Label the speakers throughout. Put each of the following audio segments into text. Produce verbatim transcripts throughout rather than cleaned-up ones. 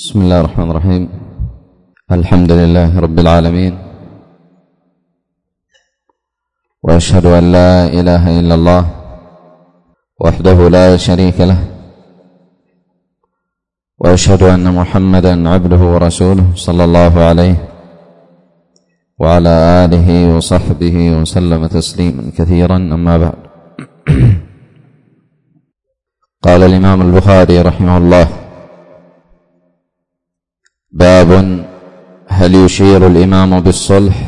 Speaker 1: بسم الله الرحمن الرحيم. الحمد لله رب العالمين، وأشهد أن لا إله إلا الله وحده لا شريك له، وأشهد أن محمدا عبده ورسوله صلى الله عليه وعلى آله وصحبه وسلم تسليما كثيرا. أما بعد، قال الإمام البخاري رحمه الله: باب هل يشير الإمام بالصلح؟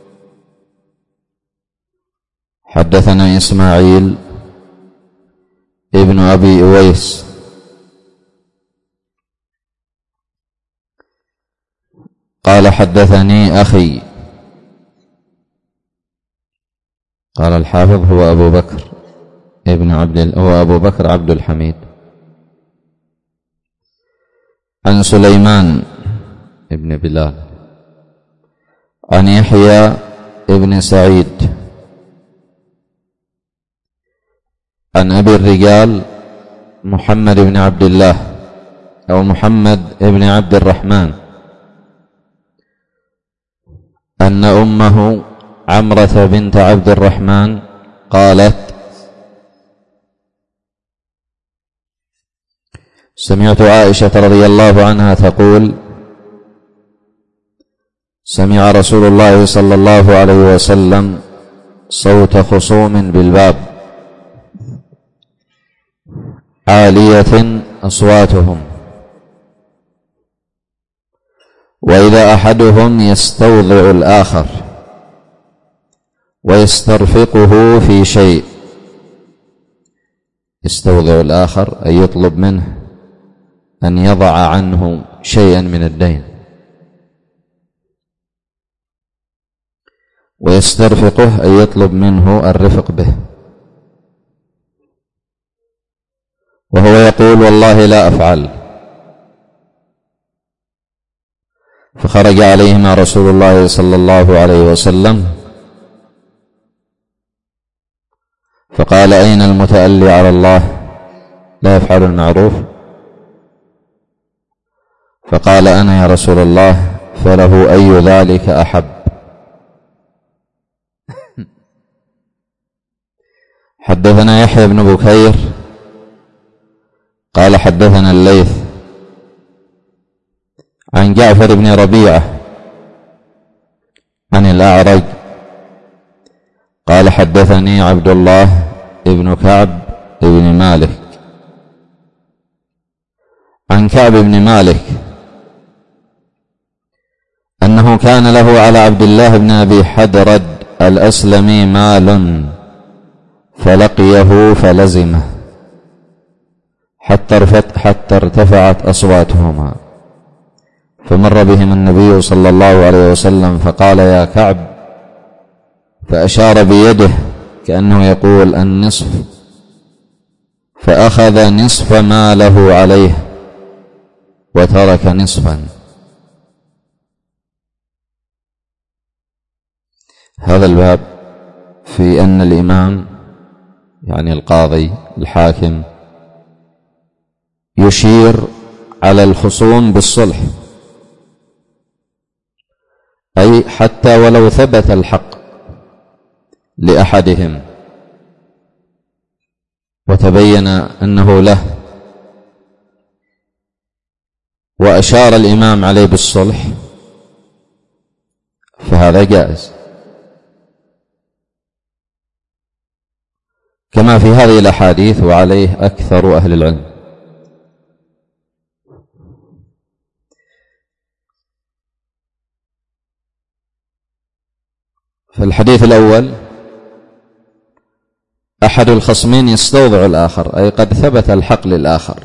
Speaker 1: حدثنا إسماعيل ابن أبي أويس قال حدثني أخي، قال الحافظ هو أبو بكر ابن عبد هو أبو بكر عبد الحميد، عن سليمان ابن بلال عن يحيى ابن سعيد عن أبي الرجال محمد بن عبد الله أو محمد بن عبد الرحمن أن أمه عمرة بنت عبد الرحمن قالت: سمعت عائشة رضي الله عنها تقول: سمع رسول الله صلى الله عليه وسلم صوت خصوم بالباب عالية أصواتهم، وإذا أحدهم يستوضع الآخر ويسترفقه في شيء. يستوضع الآخر أي يطلب منه أن يضع عنه شيئا من الدين، ويسترفقه أي يطلب منه الرفق به، وهو يقول: والله لا أفعل. فخرج عليهما رسول الله صلى الله عليه وسلم فقال: أين المتألي على الله لا يفعل المعروف؟ فقال: أنا يا رسول الله. فله أي ذلك أحب؟ حدثنا يحيى بن بكير قال حدثنا الليث عن جعفر بن ربيعة عن الأعرج قال حدثني عبد الله بن كعب بن مالك عن كعب بن مالك أنه كان له على عبد الله بن أبي حدرد الأسلمي مال فلقيه فلزمه حتى ارتفعت أصواتهما، فمر بهم النبي صلى الله عليه وسلم فقال: يا كعب، فأشار بيده كأنه يقول النصف، فأخذ نصف ما له عليه وترك نصفا. هذا الباب في أن الإمام يعني القاضي الحاكم يشير على الخصوم بالصلح، أي حتى ولو ثبت الحق لأحدهم وتبين أنه له وأشار الإمام عليه بالصلح فهذا جائز، كما في هذه الأحاديث، وعليه أكثر أهل العلم. في الحديث الأول أحد الخصمين يستوضع الآخر، أي قد ثبت الحق للآخر،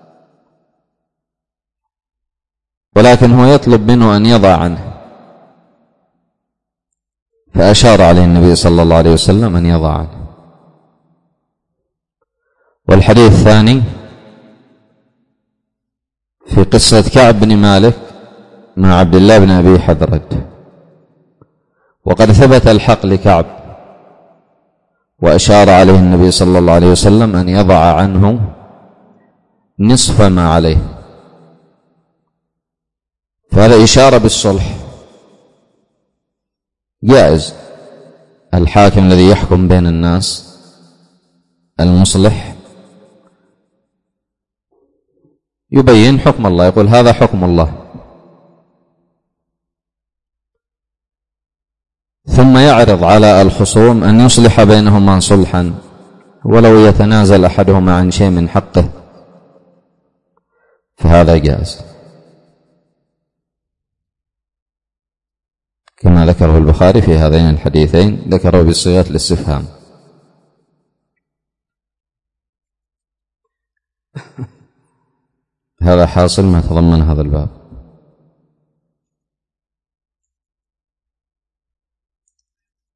Speaker 1: ولكن هو يطلب منه أن يضع عنه، فأشار عليه النبي صلى الله عليه وسلم أن يضع عنه. والحديث الثاني في قصة كعب بن مالك مع عبد الله بن أبي حدرد، وقد ثبت الحق لكعب وأشار عليه النبي صلى الله عليه وسلم أن يضع عنه نصف ما عليه، فهذا إشارة بالصلح جائز. الحاكم الذي يحكم بين الناس المصلح يبين حكم الله، يقول هذا حكم الله، ثم يعرض على الخصوم أن يصلح بينهما صلحا ولو يتنازل أحدهما عن شيء من حقه، فهذا جائز كما ذكره البخاري في هذين الحديثين، ذكره بصيغة الاستفهام. هذا حاصل ما تضمن هذا الباب.